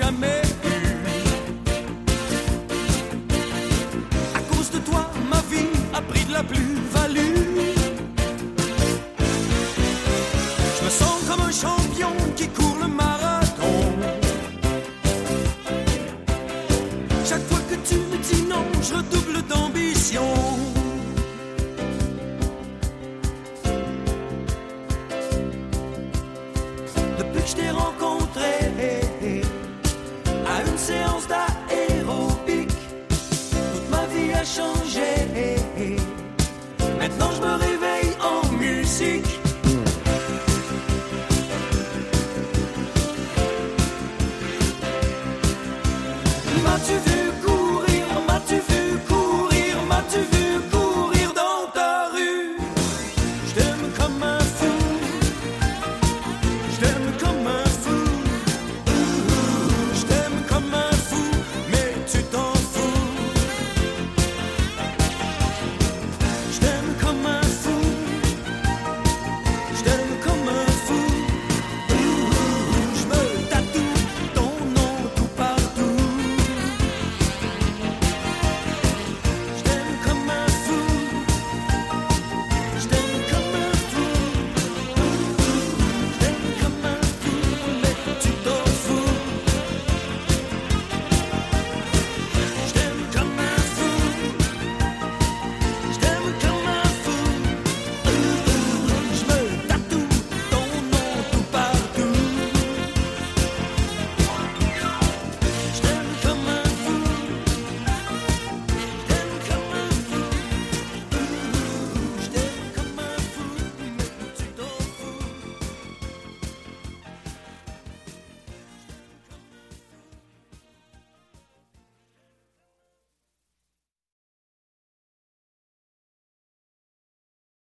jamais eu. À cause de toi, ma vie a pris de la plus-value. Je me sens comme un champion qui court le marathon. Chaque fois que tu me dis non, je redouble d'ambition. Depuis que je t'ai rencontré à une séance d'art,